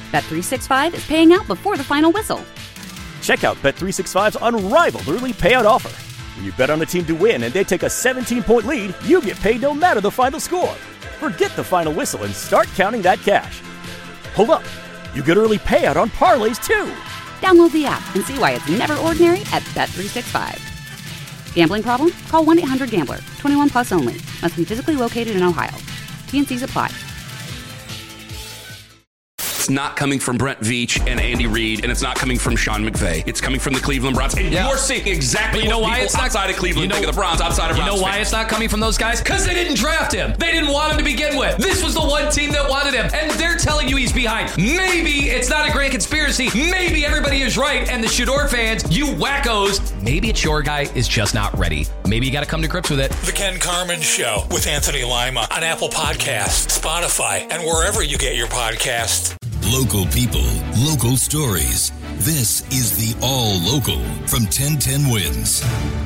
Bet365 is paying out before the final whistle. Check out Bet365's unrivaled early payout offer. When you bet on a team to win and they take a 17-point lead, you get paid no matter the final score. Forget the final whistle and start counting that cash. Hold up. You get early payout on parlays, too. Download the app and see why it's never ordinary at Bet365. Gambling problem? Call 1-800-GAMBLER. 21 plus only. Must be physically located in Ohio. T&Cs apply. It's not coming from Brent Veach and Andy Reid, and it's not coming from Sean McVay. It's coming from the Cleveland Browns. And you're seeing exactly what people outside of Cleveland think of the Browns, outside of Browns. You know why it's not coming from those guys? Because they didn't draft him. They didn't want him to begin with. This was the one team that wanted him, and they're telling you he's behind. Maybe it's not a grand conspiracy. Maybe everybody is right, and the Shador fans, you wackos, maybe it's your guy is just not ready. Maybe you got to come to grips with it. The Ken Carman Show with Anthony Lima on Apple Podcasts, Spotify, and wherever you get your podcasts. Local people, local stories. This is the All Local from 1010 Wins.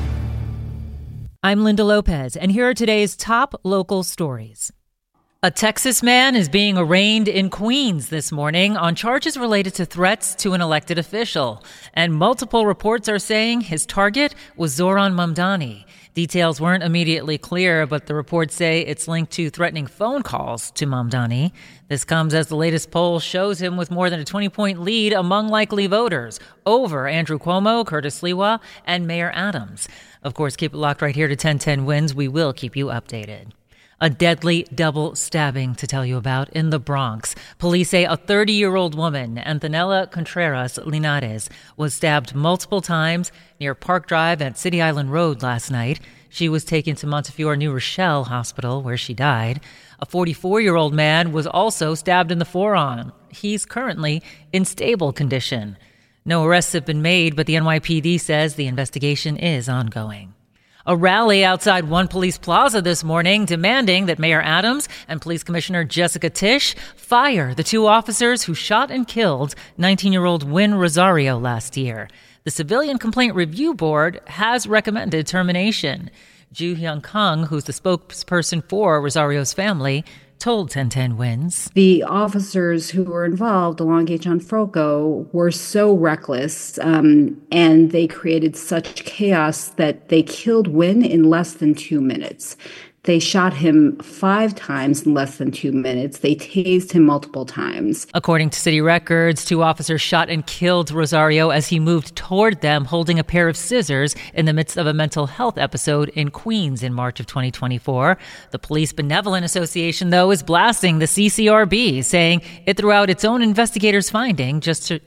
I'm Linda Lopez, and here are today's top local stories. A Texas man is being arraigned in Queens this morning on charges related to threats to an elected official. And multiple reports are saying his target was Zohran Mamdani. Details weren't immediately clear, but the reports say it's linked to threatening phone calls to Mamdani. This comes as the latest poll shows him with more than a 20-point lead among likely voters over Andrew Cuomo, Curtis Sliwa, and Mayor Adams. Of course, keep it locked right here to 1010 Wins. We will keep you updated. A deadly double stabbing to tell you about in the Bronx. Police say a 30-year-old woman, Antonella Contreras Linares, was stabbed multiple times near Park Drive and City Island Road last night. She was taken to Montefiore New Rochelle Hospital, where she died. A 44-year-old man was also stabbed in the forearm. He's currently in stable condition. No arrests have been made, but the NYPD says the investigation is ongoing. A rally outside One Police Plaza this morning demanding that Mayor Adams and Police Commissioner Jessica Tisch fire the two officers who shot and killed 19-year-old Wynn Rosario last year. The Civilian Complaint Review Board has recommended termination. Ju Hyun Kang, who's the spokesperson for Rosario's family, told 1010 Wins. The officers who were involved along John Falco were so reckless and they created such chaos that they killed Wynn in less than 2 minutes. They shot him 5 times in less than 2 minutes. They tased him multiple times. According to city records, 2 officers shot and killed Rosario as he moved toward them holding a pair of scissors in the midst of a mental health episode in Queens in March of 2024. The Police Benevolent Association, though, is blasting the CCRB, saying it threw out its own investigators' finding just to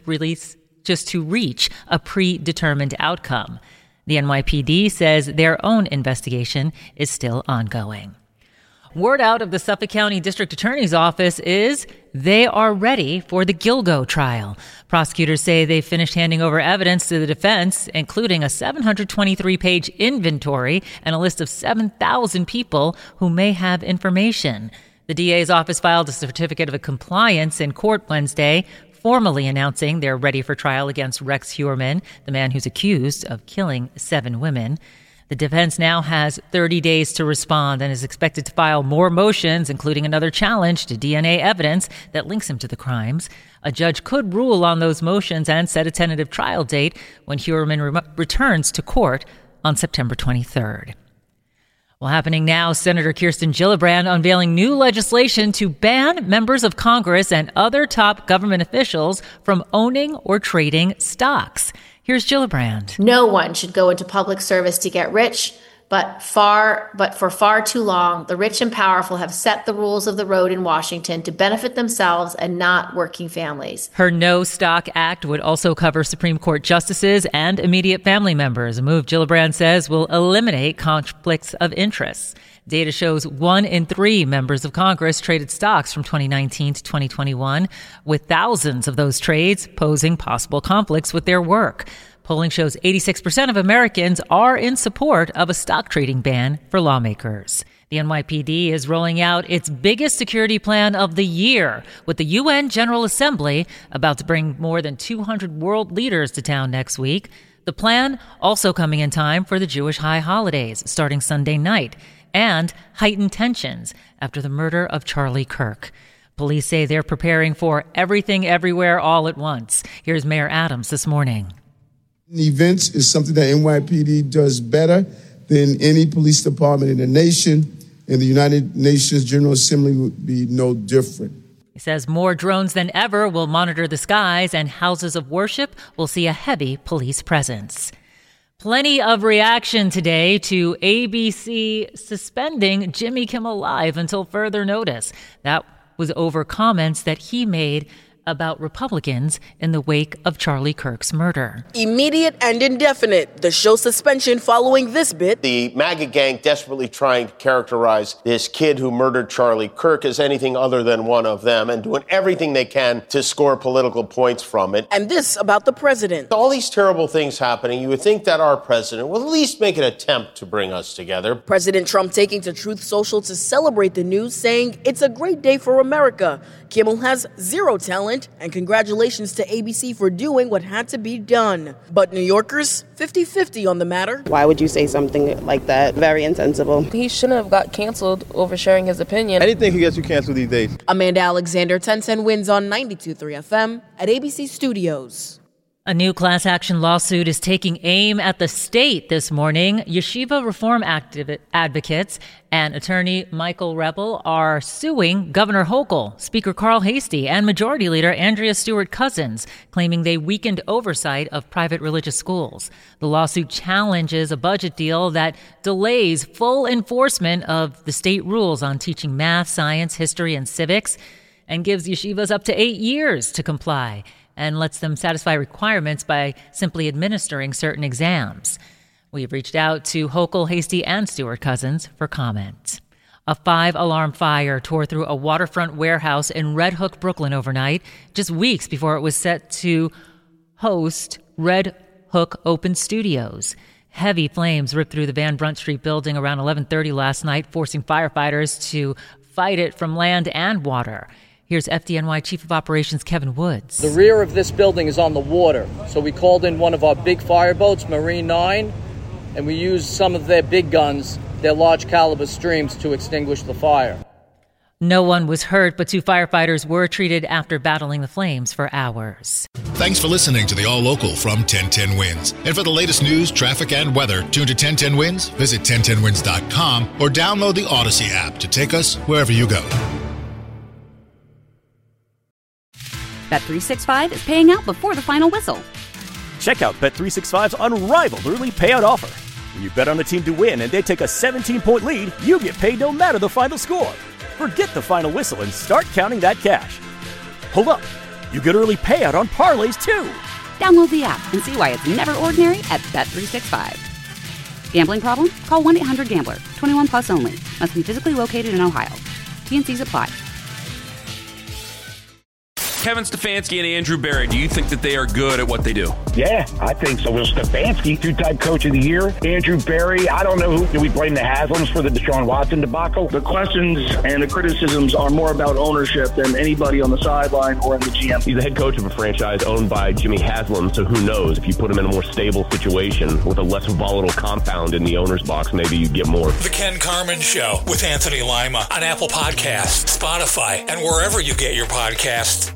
reach a predetermined outcome. The NYPD says their own investigation is still ongoing. Word out of the Suffolk County District Attorney's Office is they are ready for the Gilgo trial. Prosecutors say they've finished handing over evidence to the defense, including a 723-page inventory and a list of 7,000 people who may have information. The DA's office filed a certificate of compliance in court Wednesday, formally announcing they're ready for trial against Rex Heuermann, the man who's accused of killing 7 women. The defense now has 30 days to respond and is expected to file more motions, including another challenge to DNA evidence that links him to the crimes. A judge could rule on those motions and set a tentative trial date when Heuermann returns to court on September 23rd. Well, happening now, Senator Kirsten Gillibrand unveiling new legislation to ban members of Congress and other top government officials from owning or trading stocks. Here's Gillibrand. No one should go into public service to get rich, but for far too long, the rich and powerful have set the rules of the road in Washington to benefit themselves and not working families. Her No Stock Act would also cover Supreme Court justices and immediate family members, a move Gillibrand says will eliminate conflicts of interest. Data shows 1 in 3 members of Congress traded stocks from 2019 to 2021, with thousands of those trades posing possible conflicts with their work. Polling shows 86% of Americans are in support of a stock trading ban for lawmakers. The NYPD is rolling out its biggest security plan of the year, with the UN General Assembly about to bring more than 200 world leaders to town next week. The plan also coming in time for the Jewish high holidays starting Sunday night, and heightened tensions after the murder of Charlie Kirk. Police say they're preparing for everything, everywhere, all at once. Here's Mayor Adams this morning. Events is something that NYPD does better than any police department in the nation, and the United Nations General Assembly would be no different. He says more drones than ever will monitor the skies, and houses of worship will see a heavy police presence. Plenty of reaction today to ABC suspending Jimmy Kimmel Live until further notice. That was over comments that he made about Republicans in the wake of Charlie Kirk's murder. Immediate and indefinite, the show suspension following this bit. The MAGA gang desperately trying to characterize this kid who murdered Charlie Kirk as anything other than one of them and doing everything they can to score political points from it. And this about the president. All these terrible things happening, you would think that our president will at least make an attempt to bring us together. President Trump taking to Truth Social to celebrate the news, saying it's a great day for America. Kimmel has zero talent, and congratulations to ABC for doing what had to be done. But New Yorkers, 50-50 on the matter. Why would you say something like that? Very insensible. He shouldn't have got canceled over sharing his opinion. Anything can get you canceled these days. Amanda Alexander, 1010 Wins on 92.3 FM at ABC Studios. A new class action lawsuit is taking aim at the state this morning. Yeshiva reform advocates and attorney Michael Rebel are suing Governor Hochul, Speaker Carl Heastie, and Majority Leader Andrea Stewart-Cousins, claiming they weakened oversight of private religious schools. The lawsuit challenges a budget deal that delays full enforcement of the state rules on teaching math, science, history, and civics, and gives yeshivas up to 8 years to comply, and lets them satisfy requirements by simply administering certain exams. We've reached out to Hochul, Heastie, and Stewart-Cousins for comment. A 5-alarm fire tore through a waterfront warehouse in Red Hook, Brooklyn overnight, just weeks before it was set to host Red Hook Open Studios. Heavy flames ripped through the Van Brunt Street building around 11:30 last night, forcing firefighters to fight it from land and water. Here's FDNY Chief of Operations Kevin Woods. The rear of this building is on the water, so we called in one of our big fireboats, Marine 9, and we used some of their big guns, their large caliber streams, to extinguish the fire. No one was hurt, but 2 firefighters were treated after battling the flames for hours. Thanks for listening to the All Local from 1010 Wins. And for the latest news, traffic, and weather, tune to 1010 Wins, visit 1010wins.com, or download the Odyssey app to take us wherever you go. Bet365 is paying out before the final whistle. Check out Bet365's unrivaled early payout offer. When you bet on a team to win and they take a 17-point lead, you get paid no matter the final score. Forget the final whistle and start counting that cash. Hold up. You get early payout on parlays, too. Download the app and see why it's never ordinary at Bet365. Gambling problem? Call 1-800-GAMBLER. 21 plus only. Must be physically located in Ohio. T&Cs apply. Kevin Stefanski and Andrew Berry, do you think that they are good at what they do? Yeah, I think so. Well, Stefanski, 2-time coach of the year. Andrew Berry, I don't know who. Do we blame the Haslams for the Deshaun Watson debacle? The questions and the criticisms are more about ownership than anybody on the sideline or in the GM. He's the head coach of a franchise owned by Jimmy Haslam, so who knows? If you put him in a more stable situation with a less volatile compound in the owner's box, maybe you'd get more. The Ken Carman Show with Anthony Lima on Apple Podcasts, Spotify, and wherever you get your podcasts.